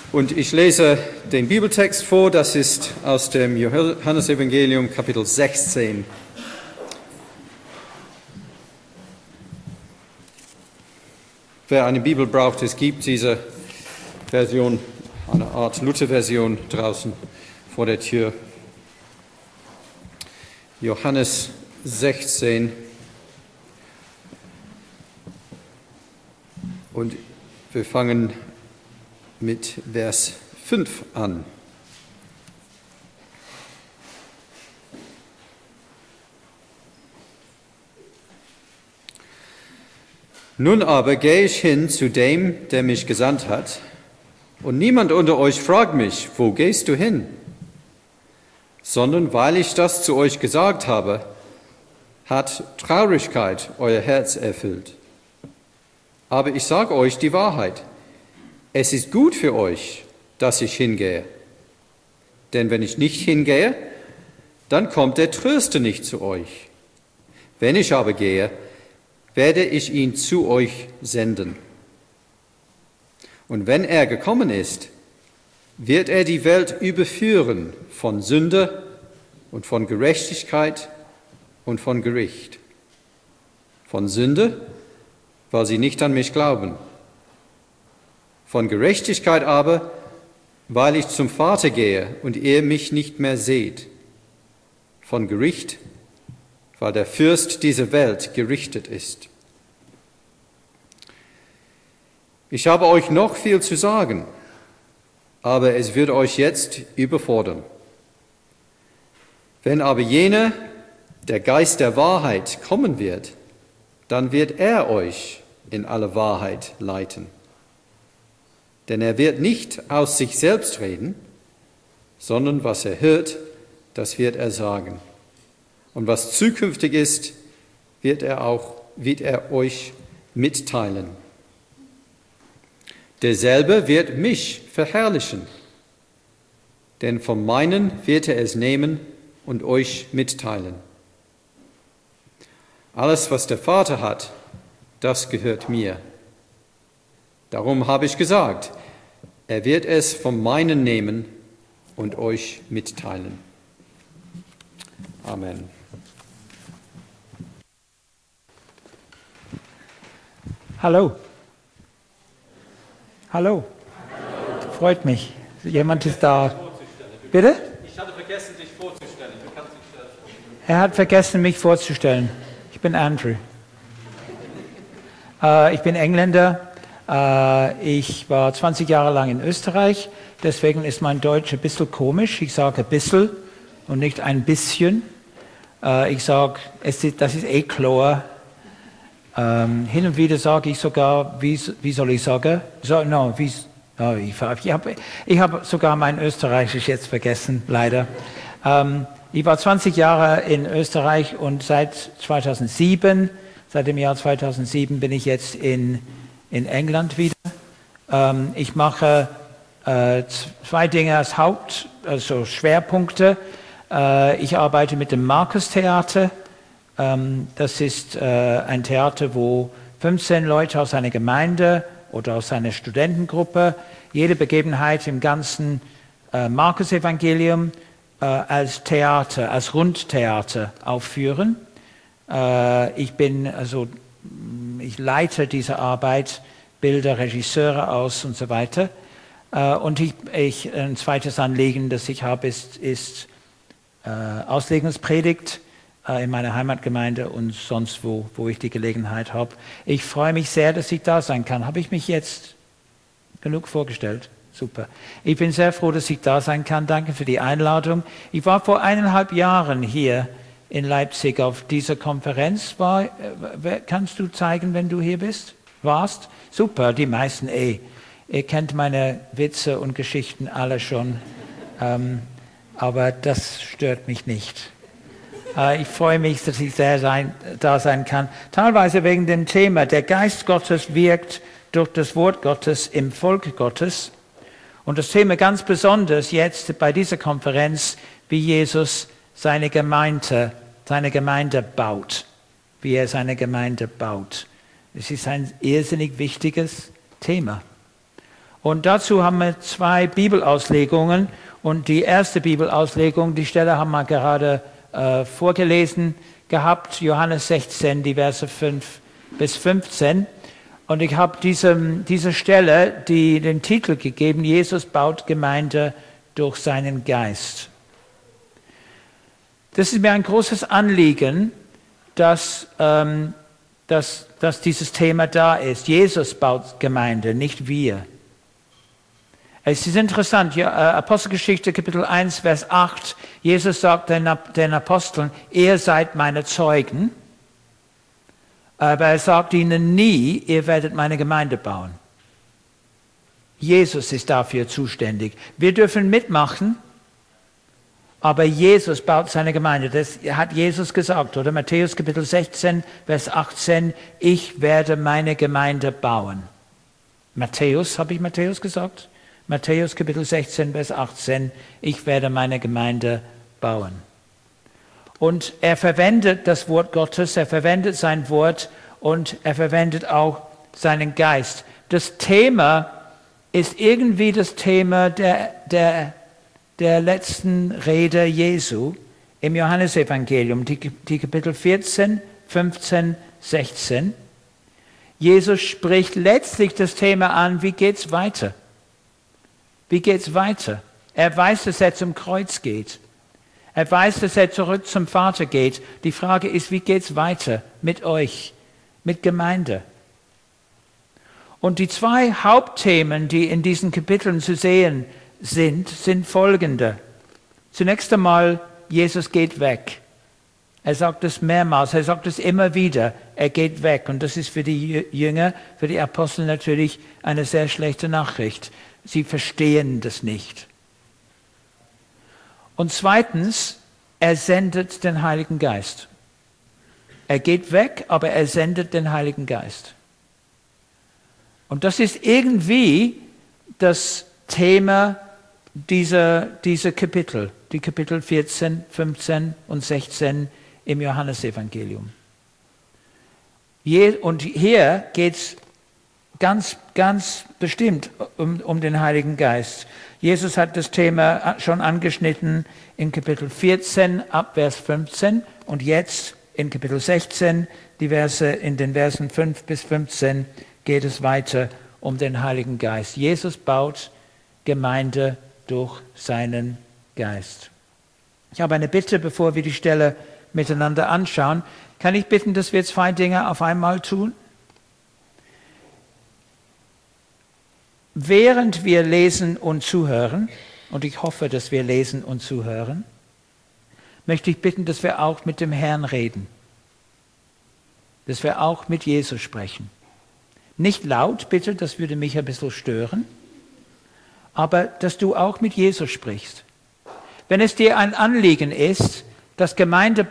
Und ich lese den Bibeltext vor, das ist aus dem Johannesevangelium Kapitel 16. Wer eine Bibel braucht, es gibt diese Version, eine Art Luther-Version draußen vor der Tür. Johannes 16. Und wir fangen mit Vers 5 an. Nun aber gehe ich hin zu dem, der mich gesandt hat, und niemand unter euch fragt mich, wo gehst du hin? Sondern weil ich das zu euch gesagt habe, hat Traurigkeit euer Herz erfüllt. Aber ich sage euch die Wahrheit. Es ist gut für euch, dass ich hingehe. Denn wenn ich nicht hingehe, dann kommt der Tröster nicht zu euch. Wenn ich aber gehe, werde ich ihn zu euch senden. Und wenn er gekommen ist, wird er die Welt überführen von Sünde und von Gerechtigkeit und von Gericht. Von Sünde, weil sie nicht an mich glauben. Von Gerechtigkeit aber, weil ich zum Vater gehe und ihr mich nicht mehr seht. Von Gericht, weil der Fürst dieser Welt gerichtet ist. Ich habe euch noch viel zu sagen, aber es wird euch jetzt überfordern. Wenn aber jener, der Geist der Wahrheit, kommen wird, dann wird er euch in alle Wahrheit leiten. Denn er wird nicht aus sich selbst reden, sondern was er hört, das wird er sagen. Und was zukünftig ist, wird er euch mitteilen. Derselbe wird mich verherrlichen, denn vom meinen wird er es nehmen und euch mitteilen. Alles, was der Vater hat, das gehört mir. Darum habe ich gesagt, er wird es vom meinen nehmen und euch mitteilen. Amen. Hallo. Hallo. Freut mich. Jemand ist da. Bitte? Ich hatte vergessen, dich vorzustellen. Er hat vergessen, mich vorzustellen. Ich bin Andrew. Ich bin Engländer. Ich war 20 Jahre lang in Österreich. Deswegen ist mein Deutsch ein bisschen komisch. Ich sage ein bisschen und nicht ein bisschen. Ich sage, das ist eh klar. Hin und wieder sage ich sogar, wie soll ich sagen? Ich habe sogar mein Österreichisch jetzt vergessen, leider. Ich war 20 Jahre in Österreich und seit dem Jahr 2007 bin ich jetzt in England wieder. Ich mache zwei Dinge als also Schwerpunkte. Ich arbeite mit dem Markus-Theater. Das ist ein Theater, wo 15 Leute aus einer Gemeinde oder aus einer Studentengruppe jede Begebenheit im ganzen Markus-Evangelium als Theater, als Rundtheater aufführen. Ich leite diese Arbeit, bilde Regisseure aus und so weiter. Und ein zweites Anliegen, das ich habe, ist Auslegungspredigt in meiner Heimatgemeinde und sonst wo ich die Gelegenheit habe. Ich freue mich sehr, dass ich da sein kann. Habe ich mich jetzt genug vorgestellt? Super. Ich bin sehr froh, dass ich da sein kann. Danke für die Einladung. Ich war vor 1,5 Jahren hier in Leipzig auf dieser Konferenz. Kannst du zeigen, wenn du hier warst? Super, die meisten Ihr kennt meine Witze und Geschichten alle schon. Aber das stört mich nicht. Ich freue mich, dass ich da sein kann. Teilweise wegen dem Thema, der Geist Gottes wirkt durch das Wort Gottes im Volk Gottes. Und das Thema ganz besonders jetzt bei dieser Konferenz, wie Jesus seine Gemeinde baut. Wie er seine Gemeinde baut. Es ist ein irrsinnig wichtiges Thema. Und dazu haben wir 2 Bibelauslegungen. Und die erste Bibelauslegung, die Stelle haben wir gerade vorgelesen gehabt, Johannes 16, die Verse 5 bis 15. Und ich habe diese Stelle den Titel gegeben, Jesus baut Gemeinde durch seinen Geist. Das ist mir ein großes Anliegen, dass dieses Thema da ist. Jesus baut Gemeinde, nicht wir. Es ist interessant, Apostelgeschichte Kapitel 1, Vers 8, Jesus sagt den Aposteln, ihr seid meine Zeugen, aber er sagt ihnen nie, ihr werdet meine Gemeinde bauen. Jesus ist dafür zuständig. Wir dürfen mitmachen, aber Jesus baut seine Gemeinde. Das hat Jesus gesagt, oder? Matthäus Kapitel 16, Vers 18, ich werde meine Gemeinde bauen. Habe ich Matthäus gesagt? Matthäus Kapitel 16, Vers 18, ich werde meine Gemeinde bauen. Und er verwendet das Wort Gottes, er verwendet sein Wort und er verwendet auch seinen Geist. Das Thema ist irgendwie das Thema der letzten Rede Jesu im Johannesevangelium, die Kapitel 14, 15, 16. Jesus spricht letztlich das Thema an, wie geht's weiter? Wie geht's weiter? Er weiß, dass er zum Kreuz geht. Er weiß, dass er zurück zum Vater geht. Die Frage ist, wie geht's weiter mit euch, mit Gemeinde? Und die 2 Hauptthemen, die in diesen Kapiteln zu sehen sind folgende. Zunächst einmal, Jesus geht weg. Er sagt es mehrmals, er sagt es immer wieder, er geht weg. Und das ist für die Jünger, für die Apostel natürlich eine sehr schlechte Nachricht. Sie verstehen das nicht. Und zweitens, er sendet den Heiligen Geist. Er geht weg, aber er sendet den Heiligen Geist. Und das ist irgendwie das Thema dieser Kapitel, die Kapitel 14, 15 und 16 im Johannesevangelium. Und hier geht es ganz bestimmt um den Heiligen Geist. Jesus hat das Thema schon angeschnitten in Kapitel 14 ab Vers 15 und jetzt in Kapitel 16, in den Versen 5 bis 15 geht es weiter um den Heiligen Geist. Jesus baut Gemeinde durch seinen Geist. Ich habe eine Bitte, bevor wir die Stelle miteinander anschauen. Kann ich bitten, dass wir 2 Dinge auf einmal tun? Während wir lesen und zuhören, und ich hoffe, dass wir lesen und zuhören, möchte ich bitten, dass wir auch mit dem Herrn reden. Dass wir auch mit Jesus sprechen. Nicht laut, bitte, das würde mich ein bisschen stören, aber dass du auch mit Jesus sprichst. Wenn es dir ein Anliegen ist, dass Gemeinde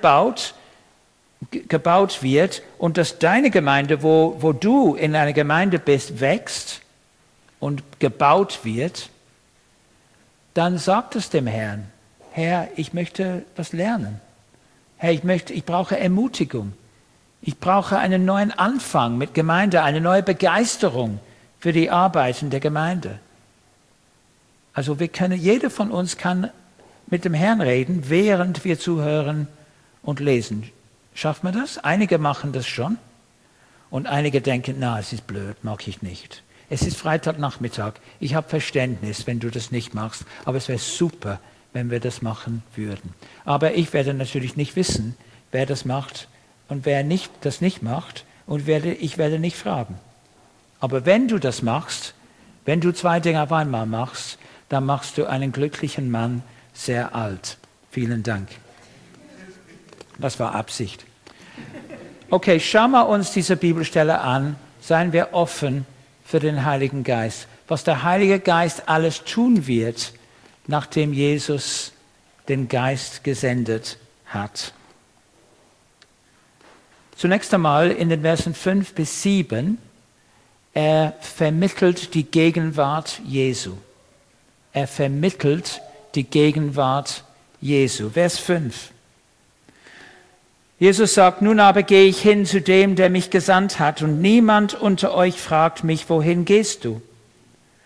gebaut wird und dass deine Gemeinde, wo du in einer Gemeinde bist, wächst und gebaut wird, dann sag es dem Herrn. Herr, ich möchte was lernen. Herr, ich brauche Ermutigung. Ich brauche einen neuen Anfang mit Gemeinde, eine neue Begeisterung für die Arbeit in der Gemeinde. Also jeder von uns kann mit dem Herrn reden, während wir zuhören und lesen. Schaffen wir das? Einige machen das schon und einige denken, na, es ist blöd, mag ich nicht. Es ist Freitagnachmittag. Ich habe Verständnis, wenn du das nicht machst, aber es wäre super, wenn wir das machen würden. Aber ich werde natürlich nicht wissen, wer das macht und wer das nicht macht und ich werde nicht fragen. Aber wenn du das machst, wenn du 2 Dinge auf einmal machst, dann machst du einen glücklichen Mann sehr alt. Vielen Dank. Das war Absicht. Okay, schauen wir uns diese Bibelstelle an. Seien wir offen für den Heiligen Geist. Was der Heilige Geist alles tun wird, nachdem Jesus den Geist gesendet hat. Zunächst einmal in den Versen 5 bis 7, er vermittelt die Gegenwart Jesu. Er vermittelt die Gegenwart Jesu. Vers 5. Jesus sagt, nun aber gehe ich hin zu dem, der mich gesandt hat, und niemand unter euch fragt mich, wohin gehst du?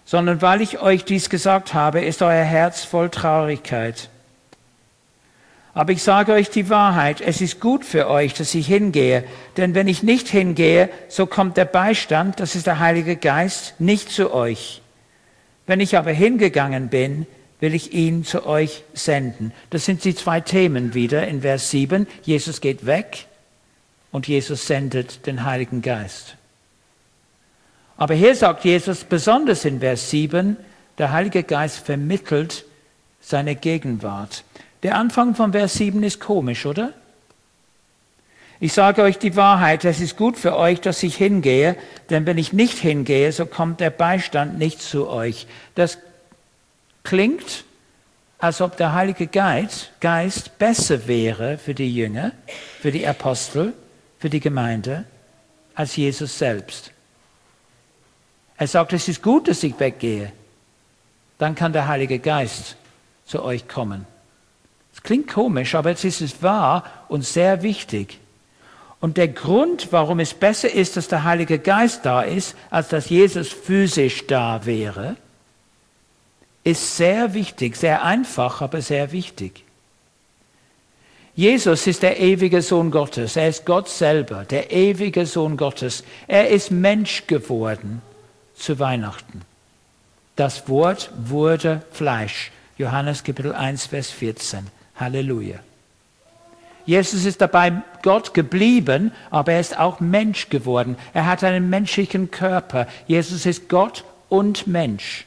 sondern weil ich euch dies gesagt habe, ist euer Herz voll Traurigkeit. Aber ich sage euch die Wahrheit, es ist gut für euch, dass ich hingehe, denn wenn ich nicht hingehe, so kommt der Beistand, das ist der Heilige Geist, nicht zu euch. Wenn ich aber hingegangen bin, will ich ihn zu euch senden. Das sind die zwei Themen wieder in Vers 7. Jesus geht weg und Jesus sendet den Heiligen Geist. Aber hier sagt Jesus besonders in Vers 7, der Heilige Geist vermittelt seine Gegenwart. Der Anfang von Vers 7 ist komisch, oder? Ich sage euch die Wahrheit, es ist gut für euch, dass ich hingehe, denn wenn ich nicht hingehe, so kommt der Beistand nicht zu euch. Das klingt, als ob der Heilige Geist besser wäre für die Jünger, für die Apostel, für die Gemeinde, als Jesus selbst. Er sagt, es ist gut, dass ich weggehe. Dann kann der Heilige Geist zu euch kommen. Es klingt komisch, aber es ist wahr und sehr wichtig. Und der Grund, warum es besser ist, dass der Heilige Geist da ist, als dass Jesus physisch da wäre, ist sehr wichtig, sehr einfach, aber sehr wichtig. Jesus ist der ewige Sohn Gottes. Er ist Gott selber, der ewige Sohn Gottes. Er ist Mensch geworden zu Weihnachten. Das Wort wurde Fleisch. Johannes Kapitel 1, Vers 14. Halleluja. Jesus ist dabei Gott geblieben, aber er ist auch Mensch geworden. Er hat einen menschlichen Körper. Jesus ist Gott und Mensch.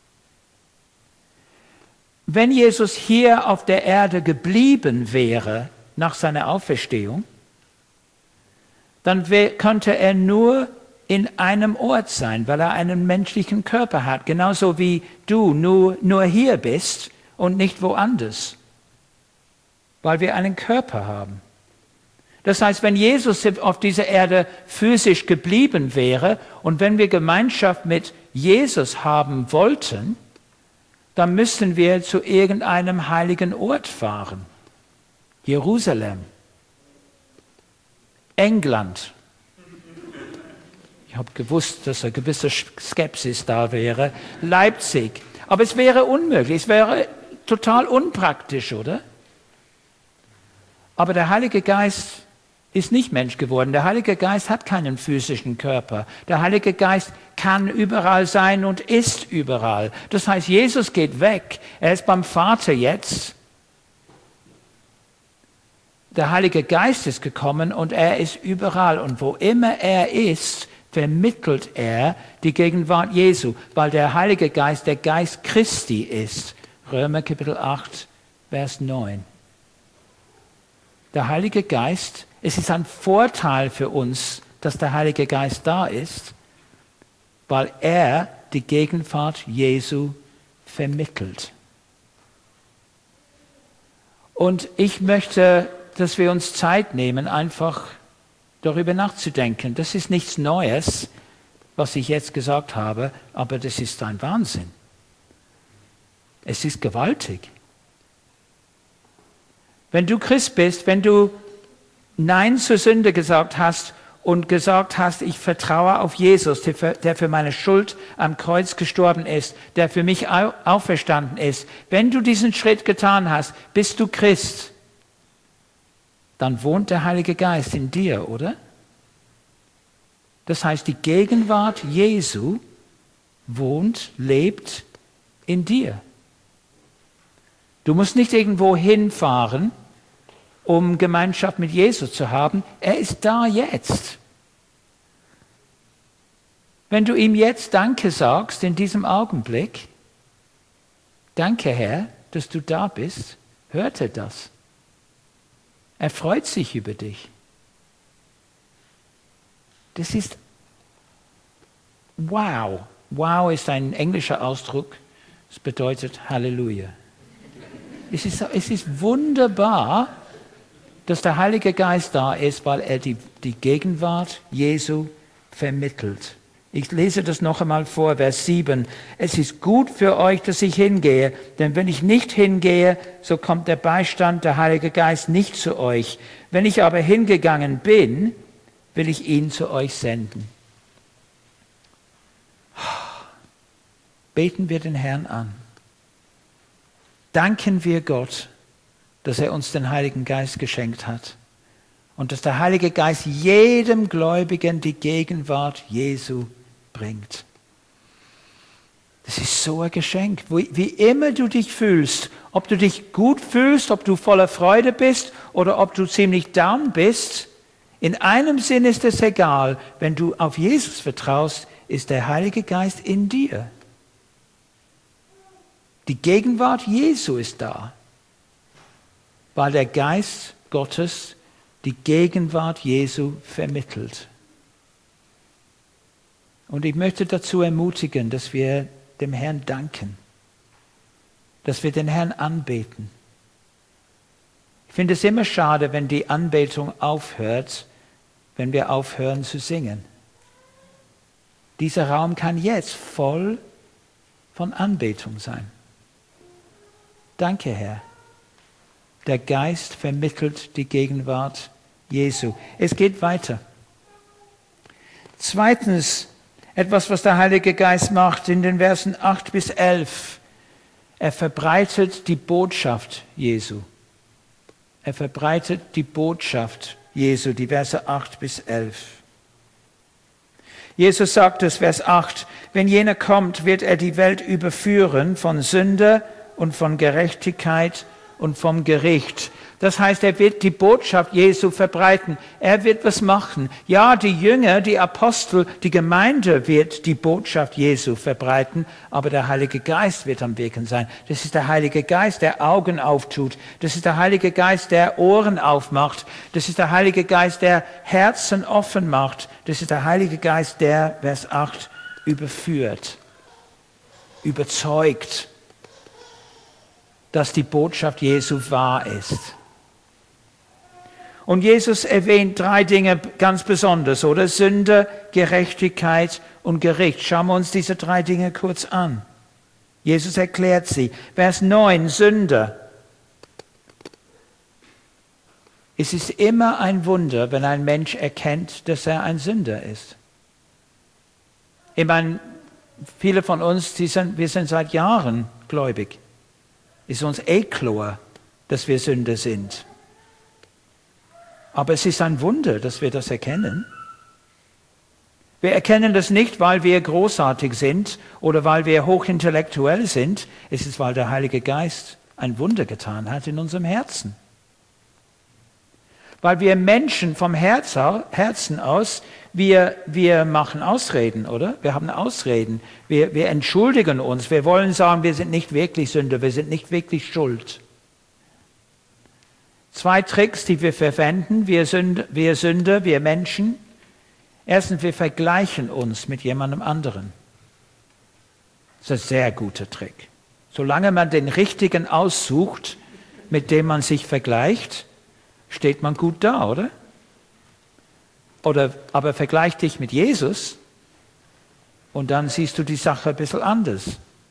Wenn Jesus hier auf der Erde geblieben wäre nach seiner Auferstehung, dann könnte er nur in einem Ort sein, weil er einen menschlichen Körper hat, genauso wie du nur hier bist und nicht woanders, weil wir einen Körper haben. Das heißt, wenn Jesus auf dieser Erde physisch geblieben wäre und wenn wir Gemeinschaft mit Jesus haben wollten, dann müssten wir zu irgendeinem heiligen Ort fahren. Jerusalem, England. Ich habe gewusst, dass eine gewisse Skepsis da wäre. Leipzig. Aber es wäre unmöglich, es wäre total unpraktisch, oder? Aber der Heilige Geist ist nicht Mensch geworden. Der Heilige Geist hat keinen physischen Körper. Der Heilige Geist kann überall sein und ist überall. Das heißt, Jesus geht weg. Er ist beim Vater jetzt. Der Heilige Geist ist gekommen und er ist überall. Und wo immer er ist, vermittelt er die Gegenwart Jesu, weil der Heilige Geist der Geist Christi ist. Römer Kapitel 8, Vers 9. Der Heilige Geist, es ist ein Vorteil für uns, dass der Heilige Geist da ist, weil er die Gegenwart Jesu vermittelt. Und ich möchte, dass wir uns Zeit nehmen, einfach darüber nachzudenken. Das ist nichts Neues, was ich jetzt gesagt habe, aber das ist ein Wahnsinn. Es ist gewaltig. Wenn du Christ bist, wenn du Nein zur Sünde gesagt hast und gesagt hast, ich vertraue auf Jesus, der für meine Schuld am Kreuz gestorben ist, der für mich auferstanden ist, wenn du diesen Schritt getan hast, bist du Christ, dann wohnt der Heilige Geist in dir, oder? Das heißt, die Gegenwart Jesu lebt in dir. Du musst nicht irgendwo hinfahren, um Gemeinschaft mit Jesus zu haben. Er ist da jetzt. Wenn du ihm jetzt Danke sagst, in diesem Augenblick, danke Herr, dass du da bist, hört er das. Er freut sich über dich. Das ist wow. Wow ist ein englischer Ausdruck. Das bedeutet Halleluja. Es ist wunderbar, dass der Heilige Geist da ist, weil er die Gegenwart Jesu vermittelt. Ich lese das noch einmal vor, Vers 7. Es ist gut für euch, dass ich hingehe, denn wenn ich nicht hingehe, so kommt der Beistand, der Heilige Geist, nicht zu euch. Wenn ich aber hingegangen bin, will ich ihn zu euch senden. beten wir den Herrn an. Danken wir Gott, dass er uns den Heiligen Geist geschenkt hat und dass der Heilige Geist jedem Gläubigen die Gegenwart Jesu bringt. Das ist so ein Geschenk. Wie immer du dich fühlst, ob du dich gut fühlst, ob du voller Freude bist oder ob du ziemlich down bist, in einem Sinn ist es egal. Wenn du auf Jesus vertraust, ist der Heilige Geist in dir. Die Gegenwart Jesu ist da, weil der Geist Gottes die Gegenwart Jesu vermittelt. Und ich möchte dazu ermutigen, dass wir dem Herrn danken, dass wir den Herrn anbeten. Ich finde es immer schade, wenn die Anbetung aufhört, wenn wir aufhören zu singen. Dieser Raum kann jetzt voll von Anbetung sein. Danke, Herr. Der Geist vermittelt die Gegenwart Jesu. Es geht weiter. Zweitens, etwas, was der Heilige Geist macht in den Versen 8 bis 11. Er verbreitet die Botschaft Jesu. Er verbreitet die Botschaft Jesu, die Verse 8 bis 11. Jesus sagt es, Vers 8, wenn jener kommt, wird er die Welt überführen von Sünde und von Gerechtigkeit und vom Gericht. Das heißt, er wird die Botschaft Jesu verbreiten. Er wird was machen. Ja, die Jünger, die Apostel, die Gemeinde wird die Botschaft Jesu verbreiten, aber der Heilige Geist wird am Wirken sein. Das ist der Heilige Geist, der Augen auftut. Das ist der Heilige Geist, der Ohren aufmacht. Das ist der Heilige Geist, der Herzen offen macht. Das ist der Heilige Geist, der, Vers 8, überführt, überzeugt, dass die Botschaft Jesu wahr ist. Und Jesus erwähnt 3 Dinge ganz besonders, oder? Sünde, Gerechtigkeit und Gericht. Schauen wir uns diese 3 Dinge kurz an. Jesus erklärt sie. Vers 9, Sünde. Es ist immer ein Wunder, wenn ein Mensch erkennt, dass er ein Sünder ist. Ich meine, viele von uns, wir sind seit Jahren gläubig. Ist uns klar, dass wir Sünder sind. Aber es ist ein Wunder, dass wir das erkennen. Wir erkennen das nicht, weil wir großartig sind oder weil wir hochintellektuell sind. Es ist, weil der Heilige Geist ein Wunder getan hat in unserem Herzen. Weil wir Menschen vom Herzen aus, wir machen Ausreden, oder? Wir haben Ausreden. Wir entschuldigen uns. Wir wollen sagen, wir sind nicht wirklich Sünder, wir sind nicht wirklich schuld. 2 Tricks, die wir verwenden, wir Sünder, wir Menschen. Erstens, wir vergleichen uns mit jemandem anderen. Das ist ein sehr guter Trick. Solange man den richtigen aussucht, mit dem man sich vergleicht, steht man gut da, oder? Aber vergleich dich mit Jesus und dann siehst du die Sache ein bisschen anders.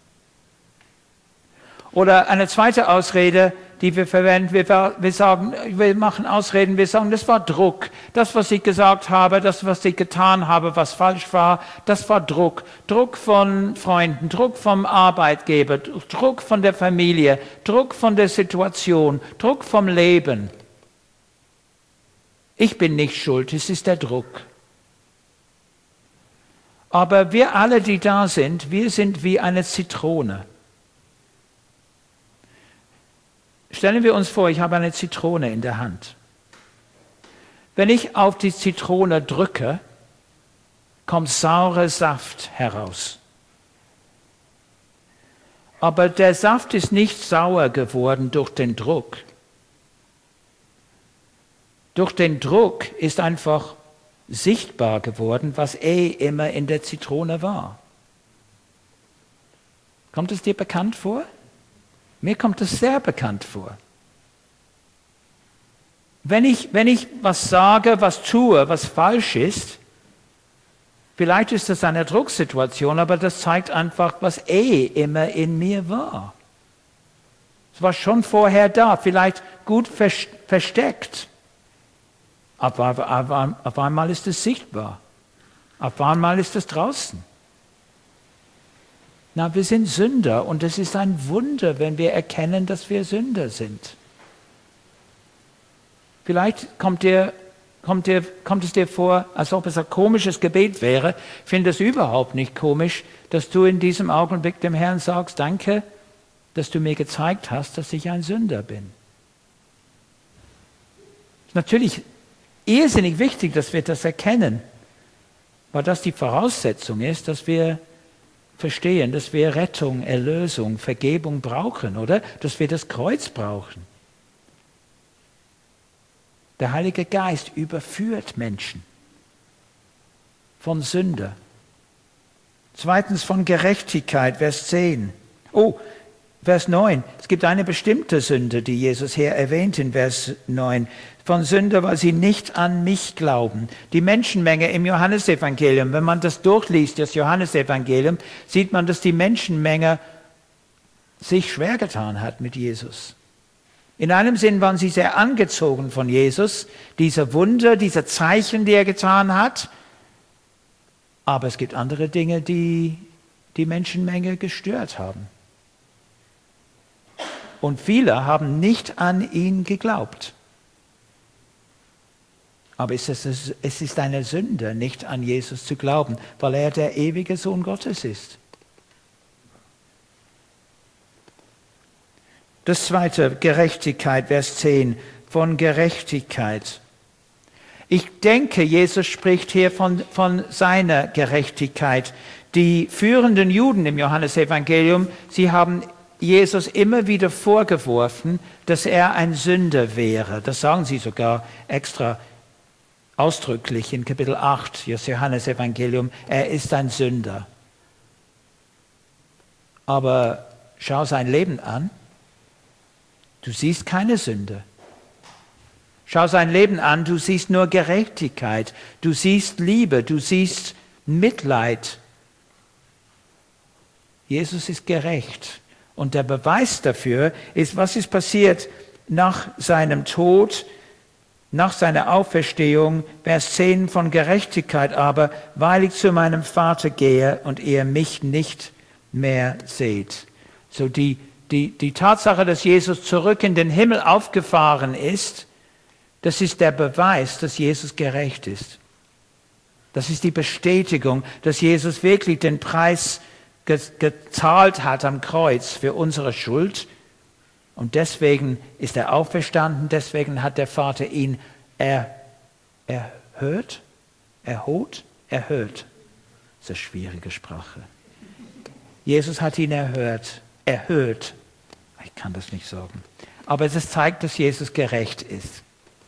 Oder eine zweite Ausrede, die wir verwenden, wir machen Ausreden, wir sagen, das war Druck. Das, was ich gesagt habe, das, was ich getan habe, was falsch war, das war Druck. Druck von Freunden, Druck vom Arbeitgeber, Druck von der Familie, Druck von der Situation, Druck vom Leben. Ich bin nicht schuld, es ist der Druck. Aber wir alle, die da sind, wir sind wie eine Zitrone. Stellen wir uns vor, ich habe eine Zitrone in der Hand. Wenn ich auf die Zitrone drücke, kommt saurer Saft heraus. Aber der Saft ist nicht sauer geworden durch den Druck. Durch den Druck ist einfach sichtbar geworden, was immer in der Zitrone war. Kommt es dir bekannt vor? Mir kommt es sehr bekannt vor. Wenn ich was sage, was tue, was falsch ist, vielleicht ist das eine Drucksituation, aber das zeigt einfach, was immer in mir war. Es war schon vorher da, vielleicht gut versteckt. Auf einmal ist es sichtbar. Auf einmal ist es draußen. Na, wir sind Sünder und es ist ein Wunder, wenn wir erkennen, dass wir Sünder sind. Vielleicht kommt es dir vor, als ob es ein komisches Gebet wäre. Ich finde es überhaupt nicht komisch, dass du in diesem Augenblick dem Herrn sagst, danke, dass du mir gezeigt hast, dass ich ein Sünder bin. Es ist natürlich irrsinnig wichtig, dass wir das erkennen, weil das die Voraussetzung ist, dass wir verstehen, dass wir Rettung, Erlösung, Vergebung brauchen, oder? Dass wir das Kreuz brauchen. Der Heilige Geist überführt Menschen von Sünde. Zweitens von Gerechtigkeit, Vers 10. Vers 9. Es gibt eine bestimmte Sünde, die Jesus hier erwähnt in Vers 9. Von Sünde, weil sie nicht an mich glauben. Die Menschenmenge im Johannesevangelium, wenn man das durchliest, das Johannesevangelium, sieht man, dass die Menschenmenge sich schwer getan hat mit Jesus. In einem Sinn waren sie sehr angezogen von Jesus, diese Wunder, diese Zeichen, die er getan hat. Aber es gibt andere Dinge, die die Menschenmenge gestört haben. Und viele haben nicht an ihn geglaubt. Aber es ist eine Sünde, nicht an Jesus zu glauben, weil er der ewige Sohn Gottes ist. Das zweite, Gerechtigkeit, Vers 10, von Gerechtigkeit. Ich denke, Jesus spricht hier von seiner Gerechtigkeit. Die führenden Juden im Johannesevangelium, sie haben Jesus immer wieder vorgeworfen, dass er ein Sünder wäre. Das sagen sie sogar extra ausdrücklich in Kapitel 8 des Johannesevangelium. Er ist ein Sünder. Aber schau sein Leben an. Du siehst keine Sünde. Schau sein Leben an, du siehst nur Gerechtigkeit, du siehst Liebe, du siehst Mitleid. Jesus ist gerecht. Und der Beweis dafür ist, was ist passiert nach seinem Tod, nach seiner Auferstehung, Vers 10 von Gerechtigkeit aber, weil ich zu meinem Vater gehe und ihr mich nicht mehr seht. So die Tatsache, dass Jesus zurück in den Himmel aufgefahren ist, das ist der Beweis, dass Jesus gerecht ist. Das ist die Bestätigung, dass Jesus wirklich den Preis gezahlt hat am Kreuz für unsere Schuld. Und deswegen ist er auferstanden, deswegen hat der Vater ihn erhört. Das ist eine schwierige Sprache. Jesus hat ihn erhört. Ich kann das nicht sagen. Aber es zeigt, dass Jesus gerecht ist.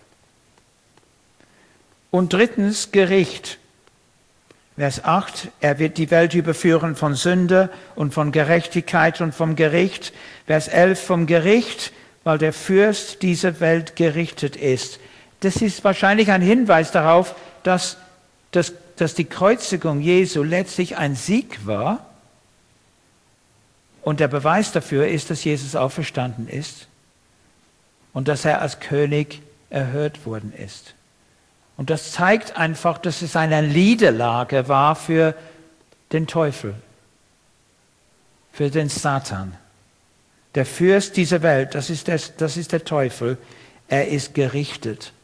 Und drittens, Gericht. Vers 8, er wird die Welt überführen von Sünde und von Gerechtigkeit und vom Gericht. Vers 11, vom Gericht, weil der Fürst dieser Welt gerichtet ist. Das ist wahrscheinlich ein Hinweis darauf, dass die Kreuzigung Jesu letztlich ein Sieg war. Und der Beweis dafür ist, dass Jesus auferstanden ist und dass er als König erhört worden ist. Und das zeigt einfach, dass es eine Niederlage war für den Teufel, für den Satan. Der Fürst dieser Welt, das ist der Teufel, er ist gerichtet.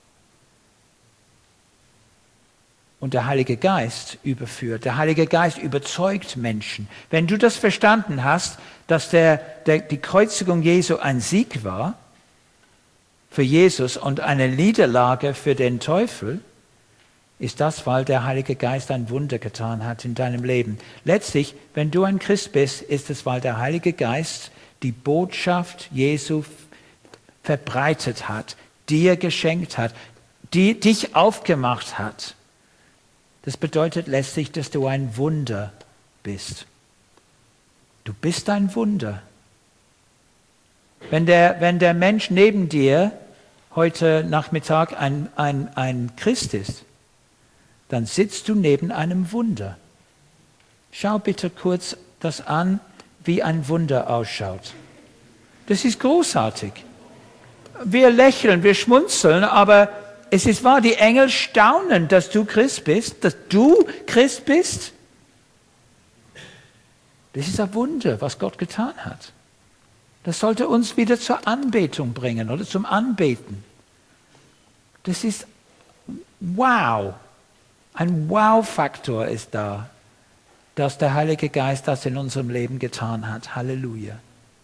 Und der Heilige Geist überführt, der Heilige Geist überzeugt Menschen. Wenn du das verstanden hast, dass die Kreuzigung Jesu ein Sieg war für Jesus und eine Niederlage für den Teufel, ist das, weil der Heilige Geist ein Wunder getan hat in deinem Leben. Letztlich, wenn du ein Christ bist, ist es, weil der Heilige Geist die Botschaft Jesu verbreitet hat, dir geschenkt hat, dich aufgemacht hat. Das bedeutet letztlich, dass du ein Wunder bist. Du bist ein Wunder. Wenn der Mensch neben dir heute Nachmittag ein Christ ist, dann sitzt du neben einem Wunder. Schau bitte kurz das an, wie ein Wunder ausschaut. Das ist großartig. Wir lächeln, wir schmunzeln, aber es ist wahr, die Engel staunen, dass du Christ bist, Das ist ein Wunder, was Gott getan hat. Das sollte uns wieder zur Anbetung bringen oder zum Anbeten. Das ist wow. Ein Wow-Faktor ist da, dass der Heilige Geist das in unserem Leben getan hat. Halleluja.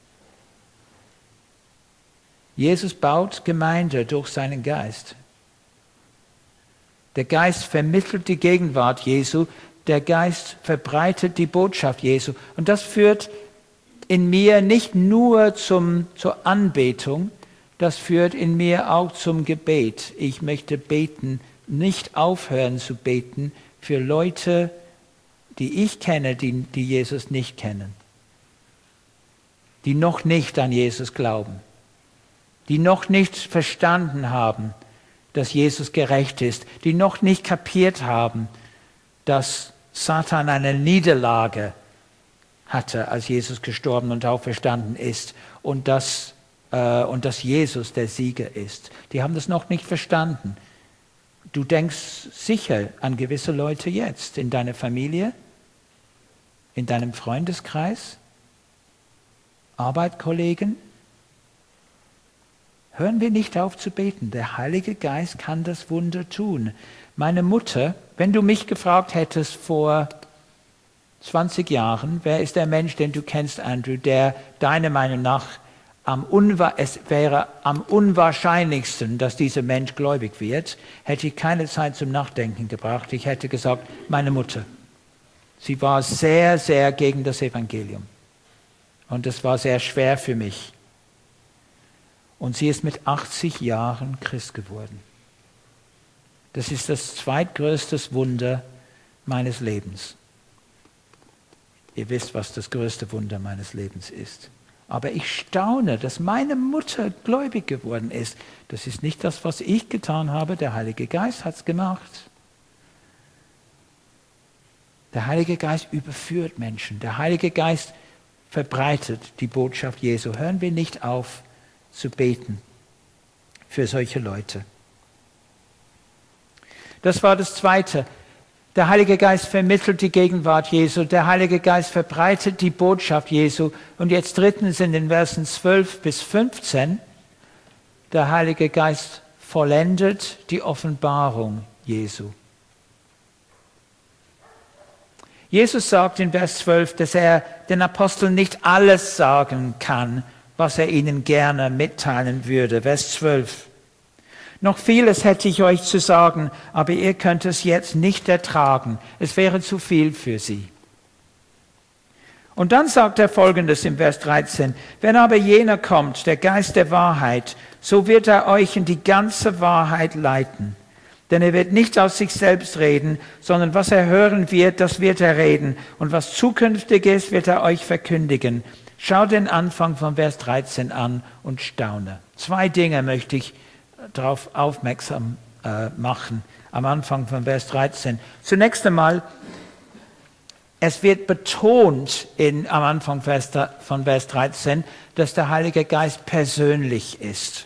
Jesus baut Gemeinde durch seinen Geist. Der Geist vermittelt die Gegenwart Jesu. Der Geist verbreitet die Botschaft Jesu. Und das führt in mir nicht nur zur Anbetung, das führt in mir auch zum Gebet. Ich möchte beten, nicht aufhören zu beten für Leute, die ich kenne, die Jesus nicht kennen. Die noch nicht an Jesus glauben. Die noch nicht verstanden haben, dass Jesus gerecht ist. Die noch nicht kapiert haben, dass Satan eine Niederlage hatte, als Jesus gestorben und auferstanden ist. Und dass Jesus der Sieger ist. Die haben das noch nicht verstanden. Du denkst sicher an gewisse Leute jetzt, in deiner Familie, in deinem Freundeskreis, Arbeitskollegen. Hören wir nicht auf zu beten. Der Heilige Geist kann das Wunder tun. Meine Mutter, wenn du mich gefragt hättest vor 20 Jahren, wer ist der Mensch, den du kennst, Andrew, der deiner Meinung nach es wäre am unwahrscheinlichsten, dass dieser Mensch gläubig wird, hätte ich keine Zeit zum Nachdenken gebracht. Ich hätte gesagt, meine Mutter. Sie war sehr, sehr gegen das Evangelium. Und es war sehr schwer für mich. Und sie ist mit 80 Jahren Christ geworden. Das ist das zweitgrößte Wunder meines Lebens. Ihr wisst, was das größte Wunder meines Lebens ist. Aber ich staune, dass meine Mutter gläubig geworden ist. Das ist nicht das, was ich getan habe. Der Heilige Geist hat es gemacht. Der Heilige Geist überführt Menschen. Der Heilige Geist verbreitet die Botschaft Jesu. Hören wir nicht auf zu beten für solche Leute. Das war das Zweite. Der Heilige Geist vermittelt die Gegenwart Jesu. Der Heilige Geist verbreitet die Botschaft Jesu. Und jetzt drittens in den Versen 12 bis 15, der Heilige Geist vollendet die Offenbarung Jesu. Jesus sagt in Vers 12, dass er den Aposteln nicht alles sagen kann, was er ihnen gerne mitteilen würde. Vers 12. Noch vieles hätte ich euch zu sagen, aber ihr könnt es jetzt nicht ertragen. Es wäre zu viel für sie. Und dann sagt er Folgendes im Vers 13. Wenn aber jener kommt, der Geist der Wahrheit, so wird er euch in die ganze Wahrheit leiten. Denn er wird nicht aus sich selbst reden, sondern was er hören wird, das wird er reden. Und was zukünftig ist, wird er euch verkündigen. Schau den Anfang von Vers 13 an und staune. 2 Dinge möchte ich darauf aufmerksam machen, am Anfang von Vers 13. Zunächst einmal, es wird betont am Anfang von Vers 13, dass der Heilige Geist persönlich ist.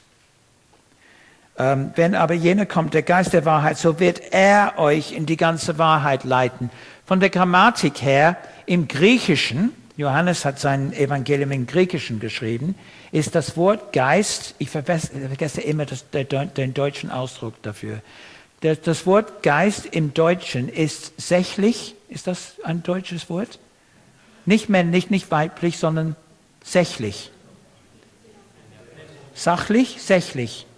Wenn aber jener kommt, der Geist der Wahrheit, so wird er euch in die ganze Wahrheit leiten. Von der Grammatik her, im Griechischen, Johannes hat sein Evangelium im Griechischen geschrieben, ist das Wort Geist, ich vergesse immer den deutschen Ausdruck dafür. Das Wort Geist im Deutschen ist sächlich, ist das ein deutsches Wort? Nicht männlich, nicht weiblich, sondern sächlich. Sachlich, sächlich.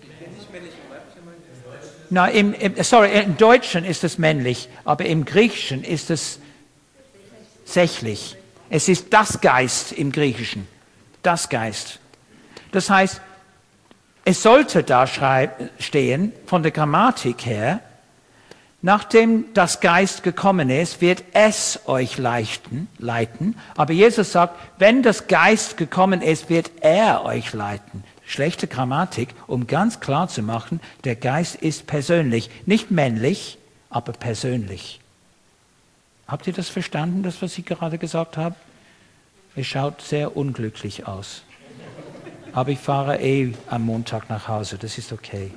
Na, im Deutschen ist es männlich, aber im Griechischen ist es sächlich. Es ist das Geist im Griechischen. Das Geist. Das heißt, es sollte da stehen, von der Grammatik her, nachdem das Geist gekommen ist, wird es euch leiten. Aber Jesus sagt, wenn das Geist gekommen ist, wird er euch leiten. Schlechte Grammatik, um ganz klar zu machen, der Geist ist persönlich. Nicht männlich, aber persönlich. Habt ihr das verstanden, das, was ich gerade gesagt habe? Es schaut sehr unglücklich aus. Aber ich fahre am Montag nach Hause, das ist okay.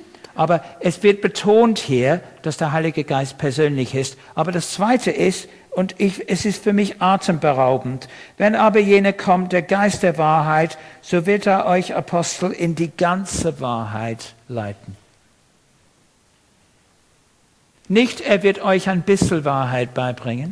Aber es wird betont hier, dass der Heilige Geist persönlich ist. Aber das Zweite ist, es ist für mich atemberaubend. Wenn aber jener kommt, der Geist der Wahrheit, so wird er euch Apostel in die ganze Wahrheit leiten. Nicht, er wird euch ein bisschen Wahrheit beibringen.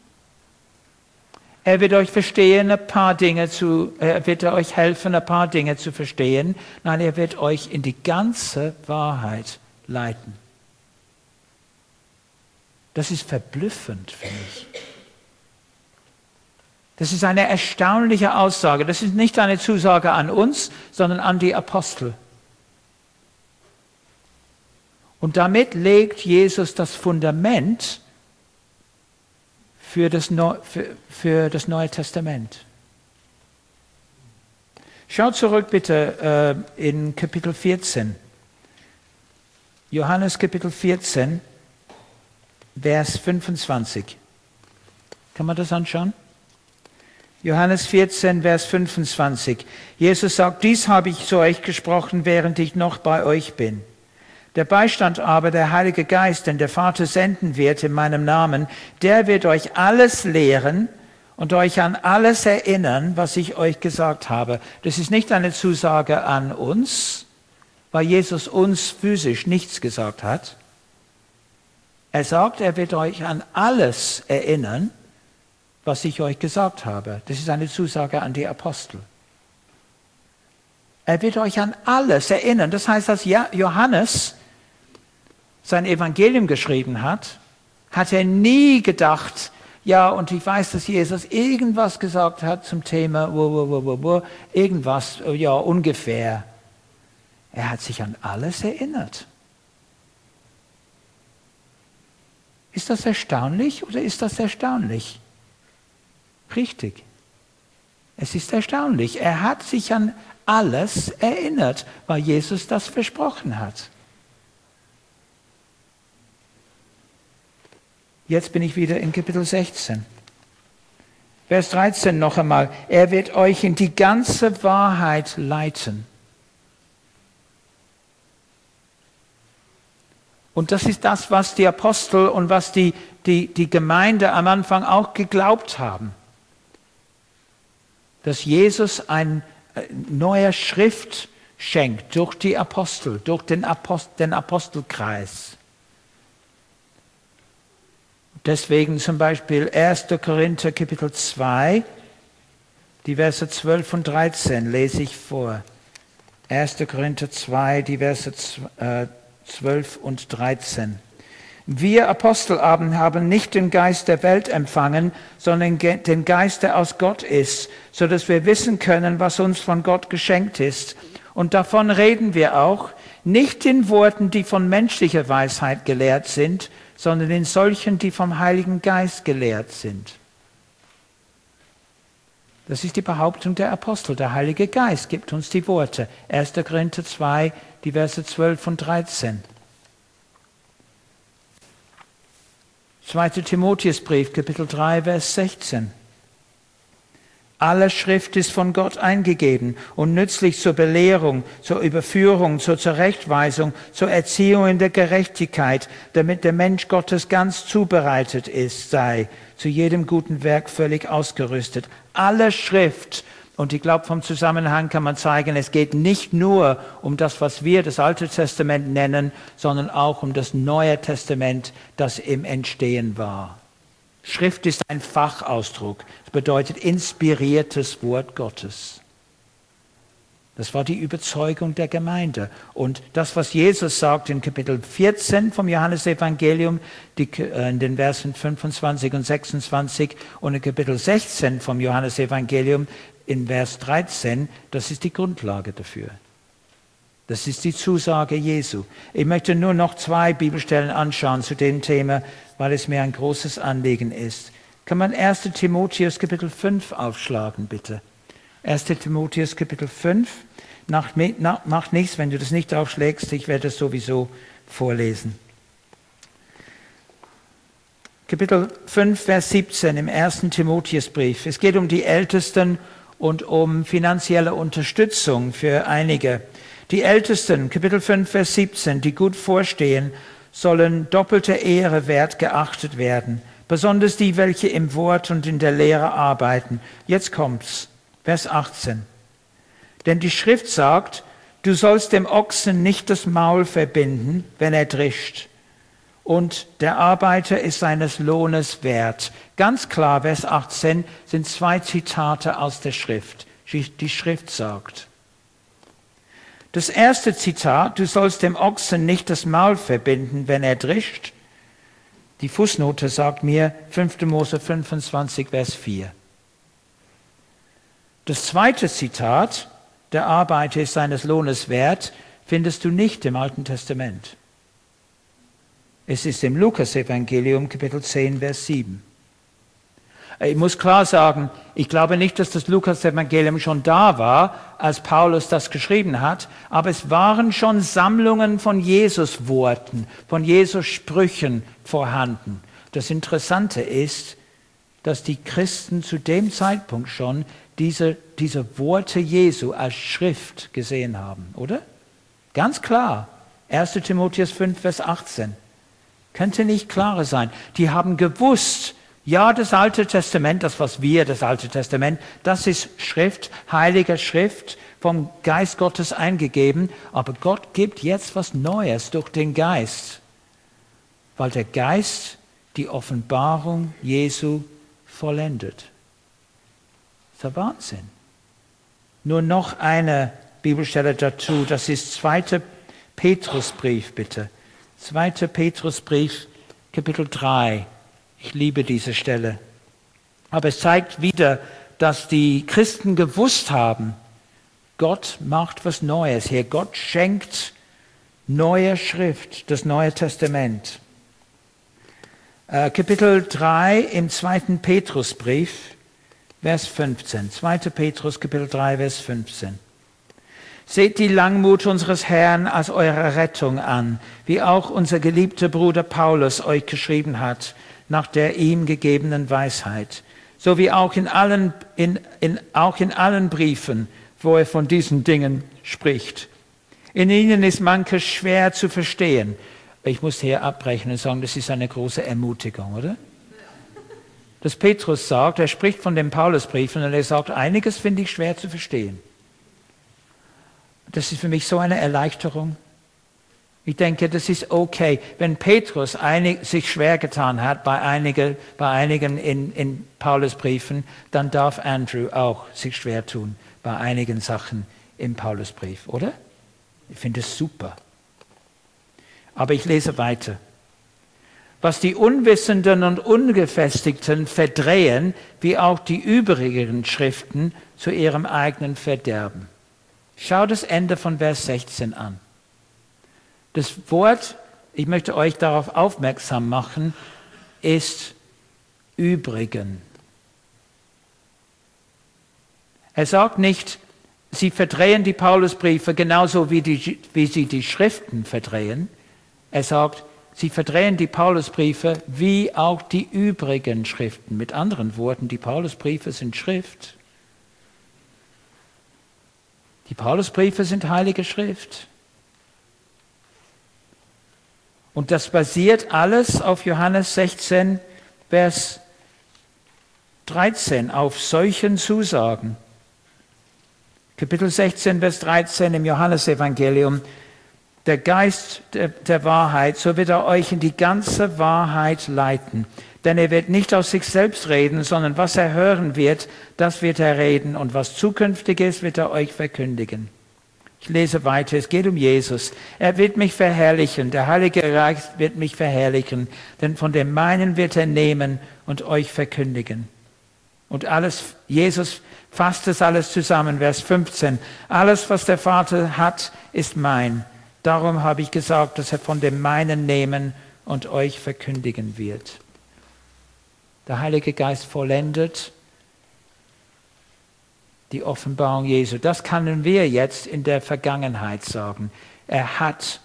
Er wird euch er wird euch helfen, ein paar Dinge zu verstehen. Nein, er wird euch in die ganze Wahrheit leiten. Das ist verblüffend für mich. Das ist eine erstaunliche Aussage. Das ist nicht eine Zusage an uns, sondern an die Apostel. Und damit legt Jesus das Fundament für das Neue Testament. Schaut zurück bitte in Kapitel 14. Johannes Kapitel 14. Vers 25. Kann man das anschauen? Johannes 14, Vers 25. Jesus sagt, dies habe ich zu euch gesprochen, während ich noch bei euch bin. Der Beistand aber, der Heilige Geist, den der Vater senden wird in meinem Namen, der wird euch alles lehren und euch an alles erinnern, was ich euch gesagt habe. Das ist nicht eine Zusage an uns, weil Jesus uns physisch nichts gesagt hat. Er sagt, er wird euch an alles erinnern, was ich euch gesagt habe. Das ist eine Zusage an die Apostel. Er wird euch an alles erinnern. Das heißt, als Johannes sein Evangelium geschrieben hat, hat er nie gedacht, ja, und ich weiß, dass Jesus irgendwas gesagt hat zum Thema, irgendwas, ja, ungefähr. Er hat sich an alles erinnert. Ist das erstaunlich oder ist das erstaunlich? Richtig. Es ist erstaunlich. Er hat sich an alles erinnert, weil Jesus das versprochen hat. Jetzt bin ich wieder in Kapitel 16. Vers 13 noch einmal. Er wird euch in die ganze Wahrheit leiten. Und das ist das, was die Apostel und was die Gemeinde am Anfang auch geglaubt haben. Dass Jesus ein neuer Schrift schenkt durch die Apostel, durch den Apostelkreis. Deswegen zum Beispiel 1. Korinther Kapitel 2, die Verse 12 und 13 lese ich vor. 1. Korinther 2, die Verse 12 und 13. Wir Apostel haben nicht den Geist der Welt empfangen, sondern den Geist, der aus Gott ist, so dass wir wissen können, was uns von Gott geschenkt ist. Und davon reden wir auch, nicht in Worten, die von menschlicher Weisheit gelehrt sind, sondern in solchen, die vom Heiligen Geist gelehrt sind. Das ist die Behauptung der Apostel. Der Heilige Geist gibt uns die Worte. 1. Korinther 2, die Verse 12 und 13. 2. Timotheusbrief, Kapitel 3, Vers 16. Alle Schrift ist von Gott eingegeben und nützlich zur Belehrung, zur Überführung, zur Zurechtweisung, zur Erziehung in der Gerechtigkeit, damit der Mensch Gottes ganz zubereitet sei, zu jedem guten Werk völlig ausgerüstet. Alle Schrift. Und ich glaube, vom Zusammenhang kann man zeigen, es geht nicht nur um das, was wir das Alte Testament nennen, sondern auch um das Neue Testament, das im Entstehen war. Schrift ist ein Fachausdruck. Das bedeutet inspiriertes Wort Gottes. Das war die Überzeugung der Gemeinde. Und das, was Jesus sagt in Kapitel 14 vom Johannesevangelium, in den Versen 25 und 26 und in Kapitel 16 vom Johannesevangelium, in Vers 13, das ist die Grundlage dafür. Das ist die Zusage Jesu. Ich möchte nur noch 2 Bibelstellen anschauen zu dem Thema, weil es mir ein großes Anliegen ist. Kann man 1. Timotheus Kapitel 5 aufschlagen, bitte? 1. Timotheus Kapitel 5. Macht nichts, wenn du das nicht aufschlägst, ich werde es sowieso vorlesen. Kapitel 5, Vers 17 im 1. Timotheusbrief. Es geht um die Ältesten und um finanzielle Unterstützung für einige. Die Ältesten, Kapitel 5, Vers 17, die gut vorstehen, sollen doppelte Ehre wert geachtet werden, besonders die, welche im Wort und in der Lehre arbeiten. Jetzt kommt's, Vers 18. Denn die Schrift sagt, du sollst dem Ochsen nicht das Maul verbinden, wenn er drischt. Und der Arbeiter ist seines Lohnes wert. Ganz klar, Vers 18 sind 2 Zitate aus der Schrift. Die Schrift sagt. Das erste Zitat, du sollst dem Ochsen nicht das Maul verbinden, wenn er drischt. Die Fußnote sagt mir 5. Mose 25, Vers 4. Das zweite Zitat, der Arbeiter ist seines Lohnes wert, findest du nicht im Alten Testament. Es ist im Lukas-Evangelium, Kapitel 10, Vers 7. Ich muss klar sagen, ich glaube nicht, dass das Lukas-Evangelium schon da war, als Paulus das geschrieben hat, aber es waren schon Sammlungen von Jesus-Worten, von Jesus-Sprüchen vorhanden. Das Interessante ist, dass die Christen zu dem Zeitpunkt schon diese Worte Jesu als Schrift gesehen haben, oder? Ganz klar. 1. Timotheus 5, Vers 18. Könnte nicht klarer sein. Die haben gewusst, ja, das Alte Testament, das Alte Testament, das ist Schrift, heilige Schrift, vom Geist Gottes eingegeben, aber Gott gibt jetzt was Neues durch den Geist, weil der Geist die Offenbarung Jesu vollendet. Das ist der Wahnsinn. Nur noch eine Bibelstelle dazu, das ist 2. Petrusbrief, bitte. 2. Petrusbrief, Kapitel 3. Ich liebe diese Stelle. Aber es zeigt wieder, dass die Christen gewusst haben, Gott macht was Neues hier. Gott schenkt neue Schrift, das Neue Testament. Kapitel 3 im 2. Petrusbrief, Vers 15. 2. Petrus, Kapitel 3, Vers 15. Seht die Langmut unseres Herrn als eure Rettung an, wie auch unser geliebter Bruder Paulus euch geschrieben hat, nach der ihm gegebenen Weisheit, so wie auch in allen Briefen, wo er von diesen Dingen spricht. In ihnen ist manches schwer zu verstehen. Ich muss hier abbrechen und sagen, das ist eine große Ermutigung, oder? Dass Petrus sagt, er spricht von den Paulusbriefen und er sagt, einiges finde ich schwer zu verstehen. Das ist für mich so eine Erleichterung. Ich denke, das ist okay. Wenn Petrus sich schwer getan hat bei einigen in Paulusbriefen, dann darf Andrew auch sich schwer tun bei einigen Sachen im Paulusbrief, oder? Ich finde es super. Aber ich lese weiter. Was die Unwissenden und Ungefestigten verdrehen, wie auch die übrigen Schriften zu ihrem eigenen Verderben. Schau das Ende von Vers 16 an. Das Wort, ich möchte euch darauf aufmerksam machen, ist übrigen. Er sagt nicht, sie verdrehen die Paulusbriefe genauso wie sie die Schriften verdrehen. Er sagt, sie verdrehen die Paulusbriefe wie auch die übrigen Schriften. Mit anderen Worten, die Paulusbriefe sind Schrift. Die Paulusbriefe sind heilige Schrift. Und das basiert alles auf Johannes 16, Vers 13, auf solchen Zusagen. Kapitel 16, Vers 13 im Johannesevangelium. Der Geist der Wahrheit, so wird er euch in die ganze Wahrheit leiten. Denn er wird nicht aus sich selbst reden, sondern was er hören wird, das wird er reden. Und was zukünftig ist, wird er euch verkündigen. Ich lese weiter, es geht um Jesus. Er wird mich verherrlichen, der Heilige Geist wird mich verherrlichen, denn von dem meinen wird er nehmen und euch verkündigen. Und Jesus fasst es alles zusammen, Vers 15. Alles, was der Vater hat, ist mein. Darum habe ich gesagt, dass er von dem meinen nehmen und euch verkündigen wird. Der Heilige Geist vollendet die Offenbarung Jesu. Das können wir jetzt in der Vergangenheit sagen. Er hat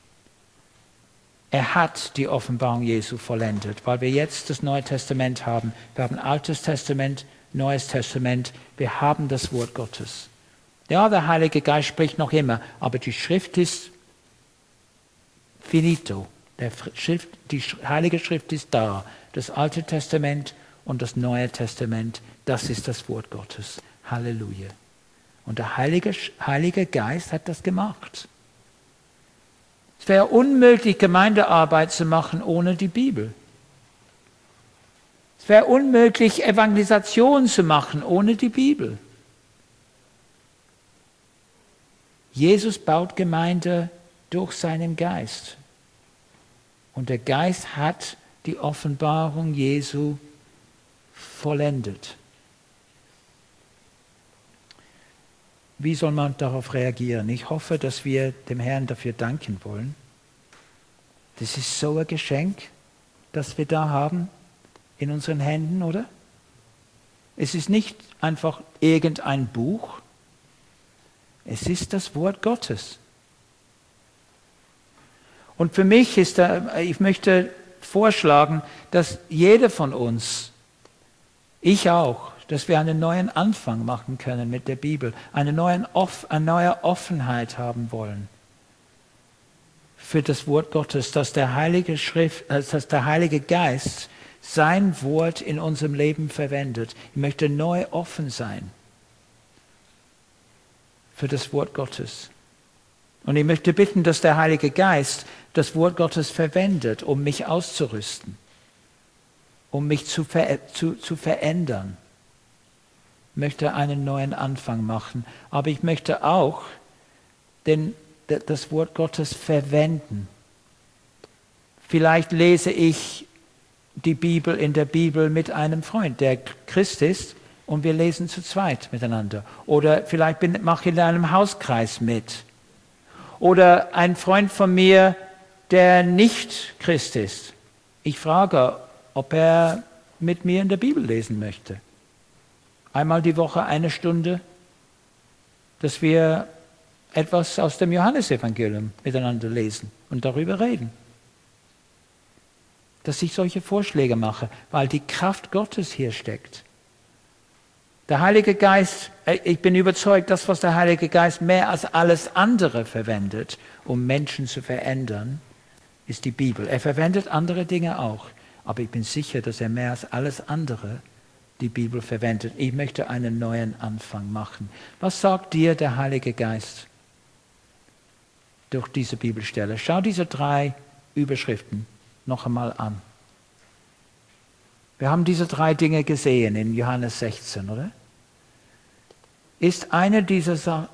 die Offenbarung Jesu vollendet, weil wir jetzt das Neue Testament haben. Wir haben Altes Testament, Neues Testament. Wir haben das Wort Gottes. Ja, der Heilige Geist spricht noch immer, aber die Schrift ist finito. Die Heilige Schrift ist da. Das Alte Testament und das Neue Testament, das ist das Wort Gottes. Halleluja. Und der Heilige Geist hat das gemacht. Es wäre unmöglich, Gemeindearbeit zu machen ohne die Bibel. Es wäre unmöglich, Evangelisation zu machen ohne die Bibel. Jesus baut Gemeinde durch seinen Geist. Und der Geist hat die Offenbarung Jesu vollendet. Wie soll man darauf reagieren? Ich hoffe, dass wir dem Herrn dafür danken wollen. Das ist so ein Geschenk, das wir da haben in unseren Händen, oder? Es ist nicht einfach irgendein Buch. Es ist das Wort Gottes. Und für mich ich möchte vorschlagen, dass jeder von uns, ich auch, dass wir einen neuen Anfang machen können mit der Bibel, eine neue Offenheit haben wollen für das Wort Gottes, dass der Heilige Geist sein Wort in unserem Leben verwendet. Ich möchte neu offen sein für das Wort Gottes. Und ich möchte bitten, dass der Heilige Geist das Wort Gottes verwendet, um mich auszurüsten, um mich zu verändern. Ich möchte einen neuen Anfang machen, aber ich möchte auch das Wort Gottes verwenden. Vielleicht lese ich die Bibel in der Bibel mit einem Freund, der Christ ist, und wir lesen zu zweit miteinander. Oder vielleicht mache ich in einem Hauskreis mit. Oder ein Freund von mir, der nicht Christ ist. Ich frage, ob er mit mir in der Bibel lesen möchte. Einmal die Woche 1 Stunde, dass wir etwas aus dem Johannesevangelium miteinander lesen und darüber reden. Dass ich solche Vorschläge mache, weil die Kraft Gottes hier steckt. Der Heilige Geist, ich bin überzeugt, das, was der Heilige Geist mehr als alles andere verwendet, um Menschen zu verändern, ist die Bibel. Er verwendet andere Dinge auch, aber ich bin sicher, dass er mehr als alles andere die Bibel verwendet. Ich möchte einen neuen Anfang machen. Was sagt dir der Heilige Geist durch diese Bibelstelle? Schau diese 3 Überschriften noch einmal an. Wir haben diese 3 Dinge gesehen in Johannes 16, oder? Ist eine dieser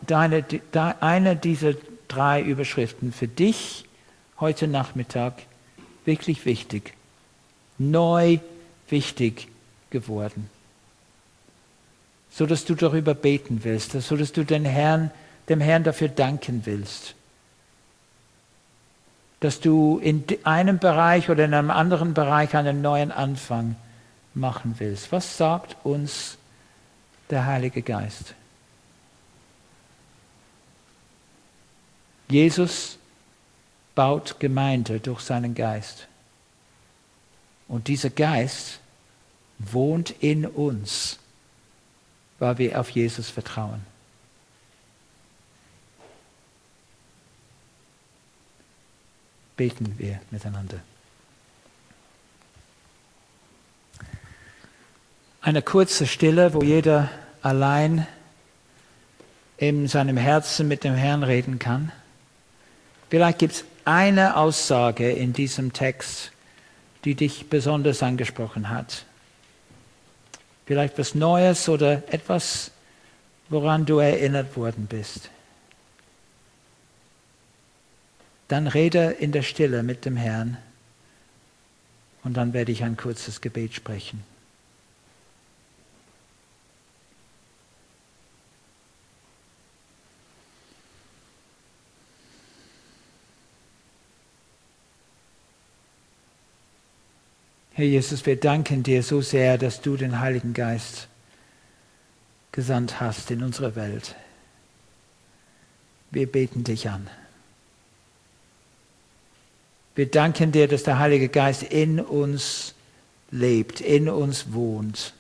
3 Überschriften für dich heute Nachmittag wirklich wichtig, neu wichtig geworden? So dass du darüber beten willst, so dass du dem Herrn dafür danken willst. Dass du in einem Bereich oder in einem anderen Bereich einen neuen Anfang machen willst. Was sagt uns der Heilige Geist? Jesus baut Gemeinde durch seinen Geist. Und dieser Geist wohnt in uns, weil wir auf Jesus vertrauen. Beten wir miteinander. Eine kurze Stille, wo jeder allein in seinem Herzen mit dem Herrn reden kann. Vielleicht gibt es eine Aussage in diesem Text, die dich besonders angesprochen hat. Vielleicht was Neues oder etwas, woran du erinnert worden bist. Dann rede in der Stille mit dem Herrn und dann werde ich ein kurzes Gebet sprechen. Herr Jesus, wir danken dir so sehr, dass du den Heiligen Geist gesandt hast in unsere Welt. Wir beten dich an. Wir danken dir, dass der Heilige Geist in uns lebt, in uns wohnt,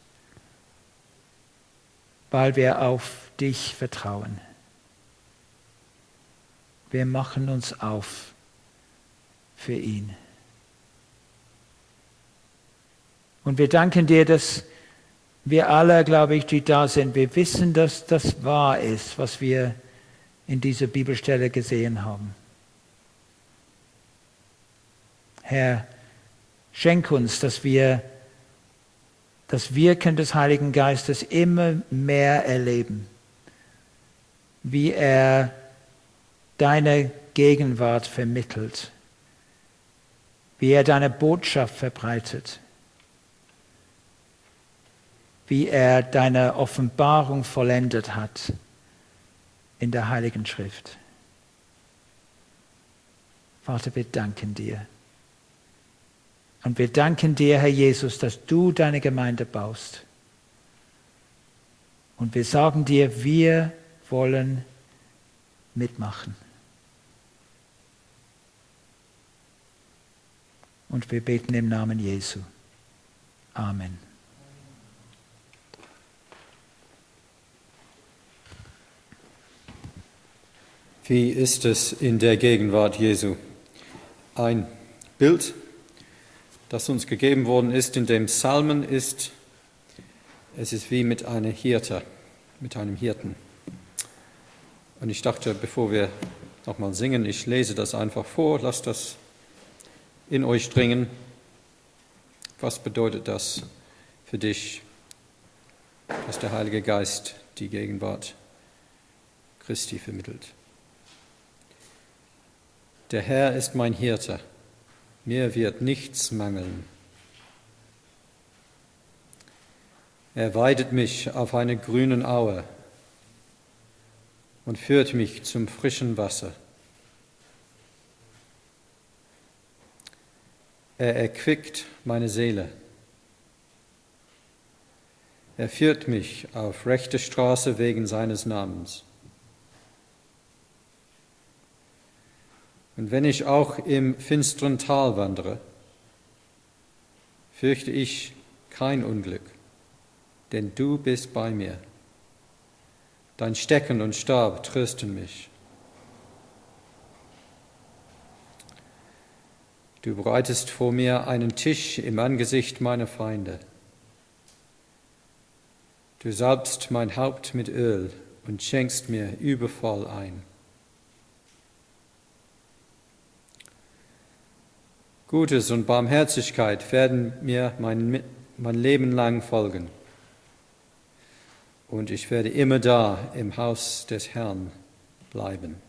weil wir auf dich vertrauen. Wir machen uns auf für ihn. Und wir danken dir, dass wir alle, glaube ich, die da sind, wir wissen, dass das wahr ist, was wir in dieser Bibelstelle gesehen haben. Herr, schenk uns, dass wir das Wirken des Heiligen Geistes immer mehr erleben, wie er deine Gegenwart vermittelt, wie er deine Botschaft verbreitet, wie er deine Offenbarung vollendet hat in der Heiligen Schrift. Vater, wir danken dir. Und wir danken dir, Herr Jesus, dass du deine Gemeinde baust. Und wir sagen dir, wir wollen mitmachen. Und wir beten im Namen Jesu. Amen. Wie ist es in der Gegenwart Jesu? Ein Bild, das uns gegeben worden ist in dem Psalmen, ist, es ist wie mit einem Hirte, mit einem Hirten. Und ich dachte, bevor wir nochmal singen, ich lese das einfach vor, lasst das in euch dringen. Was bedeutet das für dich, dass der Heilige Geist die Gegenwart Christi vermittelt? Der Herr ist mein Hirte, mir wird nichts mangeln. Er weidet mich auf einer grünen Aue und führt mich zum frischen Wasser. Er erquickt meine Seele. Er führt mich auf rechte Straße wegen seines Namens. Und wenn ich auch im finsteren Tal wandere, fürchte ich kein Unglück, denn du bist bei mir. Dein Stecken und Stab trösten mich. Du bereitest vor mir einen Tisch im Angesicht meiner Feinde. Du salbst mein Haupt mit Öl und schenkst mir übervoll ein. Gutes und Barmherzigkeit werden mir mein Leben lang folgen. Und ich werde immer da im Haus des Herrn bleiben.